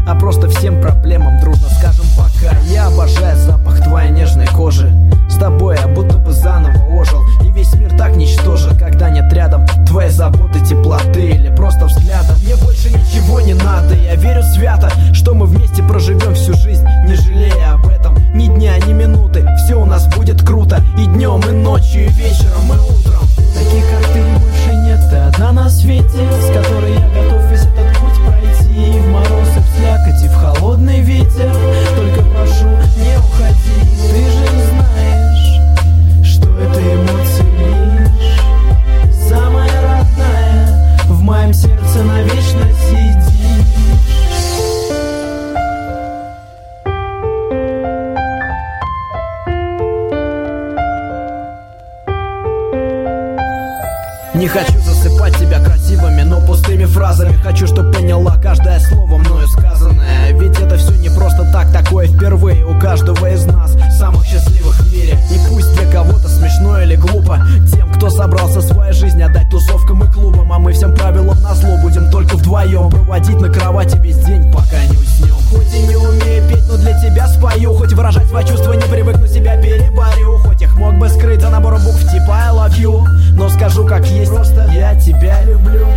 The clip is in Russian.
а просто всем проблемам дружно скажем пока. Я обожаю запах твоей нежной кожи, с тобой я будто бы заново ожил, и весь мир так ничтожен, когда нет рядом твоей заботы, теплоты или просто взгляда. Мне больше ничего не надо, я верю свято, что мы вместе проживем всю жизнь, не жалея об этом ни дня, ни минуты. Все у нас будет круто и днем, и ночью, и вечером, и утром. Таких как ты больше нет, ты одна на свете, с которой я готов весь этот путь пройти. И в мороз, и в слякоть, и в холодный ветер, только прошу, не уходи. Ты же знаешь, что это эмоции лишь самая родная, в моем сердце навечно сидишь. Не хочу засыпать тебя красивыми, но пустыми фразами. Хочу, чтоб поняла каждое слово мною сказанное. Ведь это все не просто так, такое впервые у каждого из нас, самых счастливых в мире. И пусть для кого-то смешно или глупо, тем, кто собрался свою жизнь отдать тусовкам и клубам, а мы всем правилам назло будем только вдвоем проводить на кровати весь день, пока не уснем. Хоть и не умею петь, но для тебя спою, хоть выражать свои чувства не привыкну, себя переборю. Хоть их мог бы скрыть за набором букв типа I love you, но скажу как есть, просто я тебя люблю.